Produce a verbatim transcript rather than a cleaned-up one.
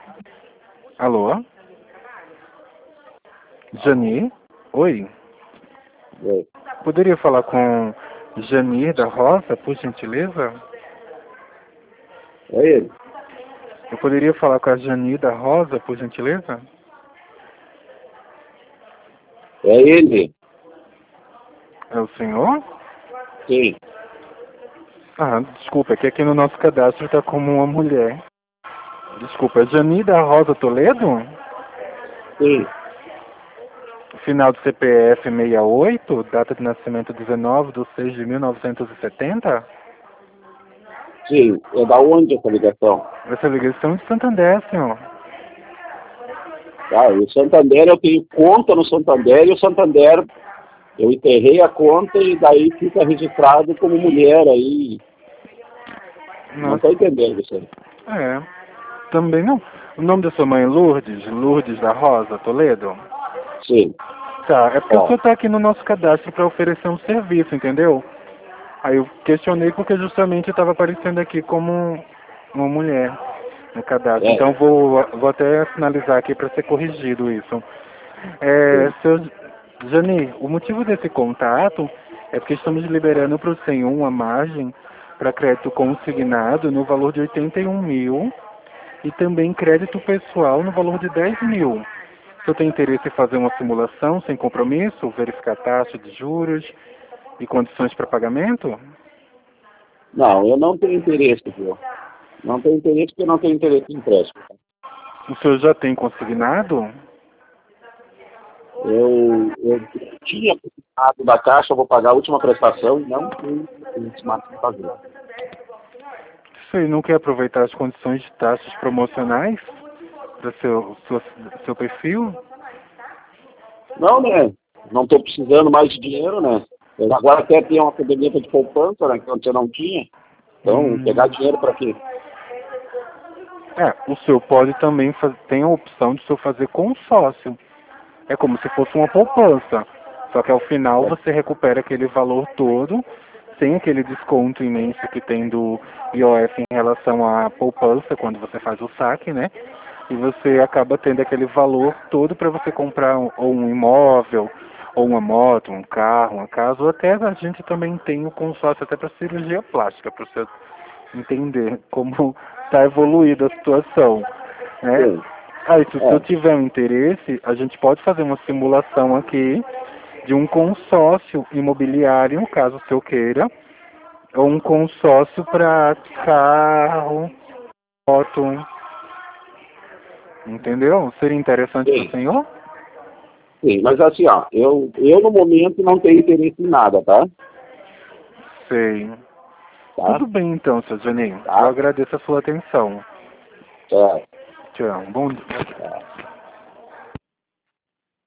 Alô? Jani? Oi? Oi. Poderia falar com Jani da Rosa, por gentileza? É ele? Eu poderia falar com a Jani da Rosa, por gentileza? É ele? É o senhor? Sim. Ah, desculpa, é que aqui no nosso cadastro está como uma mulher. Desculpa, é Jani da Rosa Toledo? Sim. Final do C P F sessenta e oito, data de nascimento dezenove de seis de mil novecentos e setenta? Sim. É da onde essa ligação? Essa ligação é de Santander, senhor. Tá, o Santander, eu tenho conta no Santander e o Santander, eu enterrei a conta e daí fica registrado como mulher aí. Não Nossa, estou entendendo isso aí. é. Também não. O nome da sua mãe é Lourdes? Lourdes da Rosa Toledo? Sim. Tá, é porque o Ó, senhor está aqui no nosso cadastro para oferecer um serviço, entendeu? Aí eu questionei porque justamente estava aparecendo aqui como uma mulher no cadastro. é. Então vou, vou até finalizar aqui para ser corrigido isso. É, Sim. seu Jani, o motivo desse contato é porque estamos liberando para o senhor uma margem para crédito consignado no valor de oitenta e um mil e também crédito pessoal no valor de dez mil. O senhor tem interesse em fazer uma simulação sem compromisso, verificar taxa de juros e condições para pagamento? Não, eu não tenho interesse, viu? Não tenho interesse porque eu não tenho interesse em empréstimo. O senhor já tem consignado? Eu, eu tinha consignado da Caixa, eu vou pagar a última prestação e não tenho interesse mais em fazer. O senhor não quer aproveitar as condições de taxas promocionais para seu, sua, seu perfil? Não, né? Não estou precisando mais de dinheiro, né? Eu agora até tenho uma caderneta de poupança, né? Que antes eu não tinha. Então, pegar Hum, dinheiro para quê? é, o senhor pode também fazer, tem a opção de o senhor fazer consórcio. É como se fosse uma poupança. Só que ao final É, você recupera aquele valor todo, sem aquele desconto imenso que tem do I O F em relação à poupança, quando você faz o saque, né? E você acaba tendo aquele valor todo para você comprar um, ou um imóvel, ou uma moto, um carro, uma casa, ou até a gente também tem o consórcio até para cirurgia plástica, para você entender como está evoluída a situação, né? sim. Aí, se o senhor É. tiver um interesse, a gente pode fazer uma simulação aqui de um consórcio imobiliário, caso o senhor queira, ou um consórcio para carro, moto, entendeu? Seria interessante para o Sim, senhor? sim. Mas assim, ó, eu, eu no momento não tenho interesse em nada, tá? Sei. Tá? Tudo bem então, seu Janinho. Eu Tá? agradeço a sua atenção. Tá. Tchau. Bom dia.